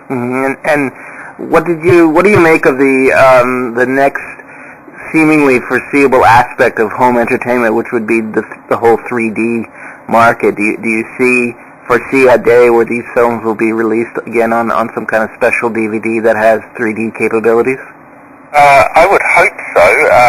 And what do you make of the next seemingly foreseeable aspect of home entertainment, which would be the whole 3D market? Do you foresee a day where these films will be released again on some kind of special DVD that has 3D capabilities? I would hope so.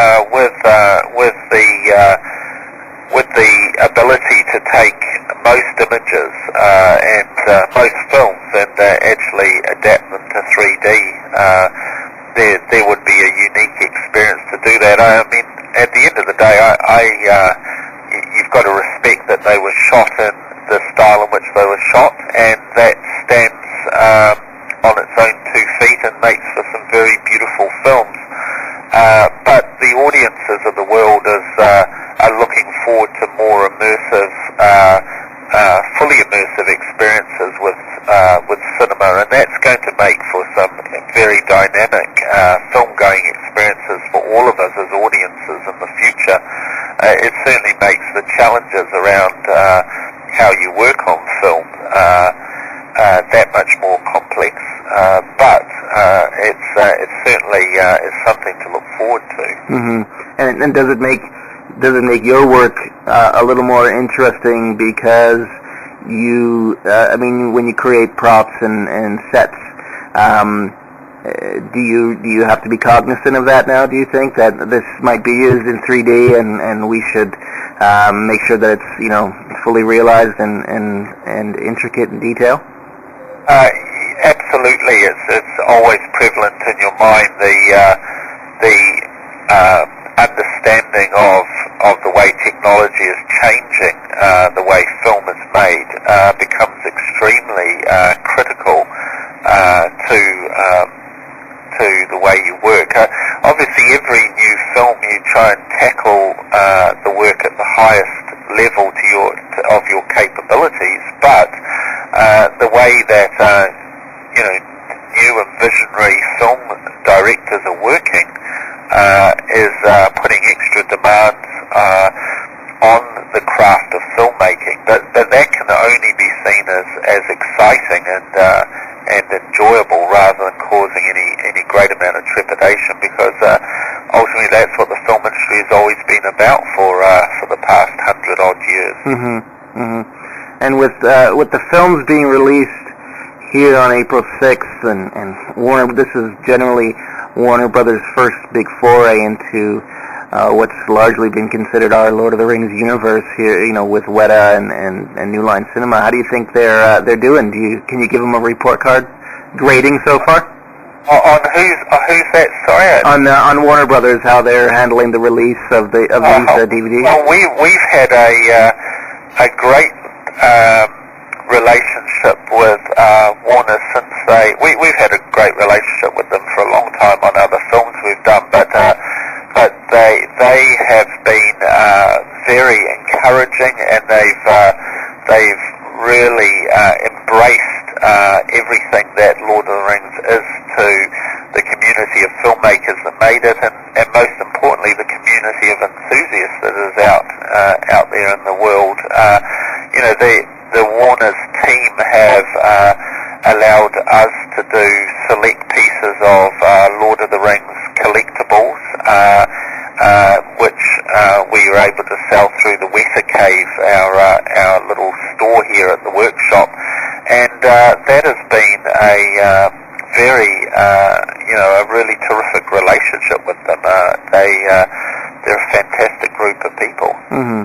With the ability to take most images and most films and actually adapt them to 3D, there would be a unique experience to do that. I mean, at the end of the day, you've got to respect that they were shot in the style in which they were shot, and that stands on its own 2 feet and makes for some very beautiful films. But the audiences of the world are looking forward to more immersive, fully immersive experiences with cinema, and that's going to make for some very dynamic film-going experiences for all of us as audiences in the future. It certainly makes the challenges around how you work on film that much more complex, but it's certainly is something to look forward to. And does it make your work a little more interesting because when you create props and sets, do you have to be cognizant of that now? Do you think that this might be used in 3D and we should make sure that it's fully realized and intricate in detail? Absolutely, it's always prevalent in your mind the understanding of the way technology is changing, the way film is made, becomes extremely critical to the way you work. Obviously, every new film you try and tackle the work at the highest level of your capabilities, but the way that new and visionary film directors are working is putting extra demands on the craft of filmmaking. But that can only be seen as exciting and enjoyable rather than causing any great amount of trepidation, because ultimately that's what the film industry has always been about for the past 100-odd years. And with the films being released here on April 6th, and Warner, this is generally Warner Brothers' first big foray into what's largely been considered our Lord of the Rings universe here, with Weta and New Line Cinema. How do you think they're doing? Can you give them a report card grading so far? On who's that? Sorry. On Warner Brothers, how they're handling the release of these DVDs. Well, we've had a great relationship with Warner since we've had a great relationship with them for a long time on other films we've done, but they have been very encouraging, and they've really embraced everything that Lord of the Rings is to the community of filmmakers that made it, and most importantly the community of enthusiasts that is out there in the world. The Warner's team have allowed us to do select pieces of Lord of the Rings collectibles, which we were able to sell through the Weta Cave, our little store here at the workshop, and that has been a very a really terrific relationship with them. They're a fantastic group of people.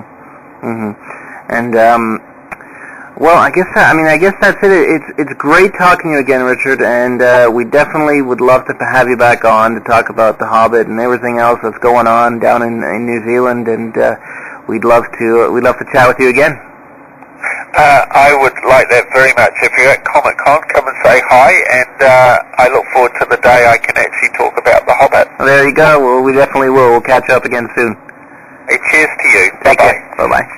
And well, I guess that's it. It's great talking to you again, Richard, and we definitely would love to have you back on to talk about The Hobbit and everything else that's going on down in New Zealand, and we'd love to chat with you again. I would like that very much. If you're at Comic-Con, come and say hi, and I look forward to the day I can actually talk about The Hobbit. Well, there you go. Well, we definitely will. We'll catch up again soon. Hey, cheers to you. Take care. Bye-bye.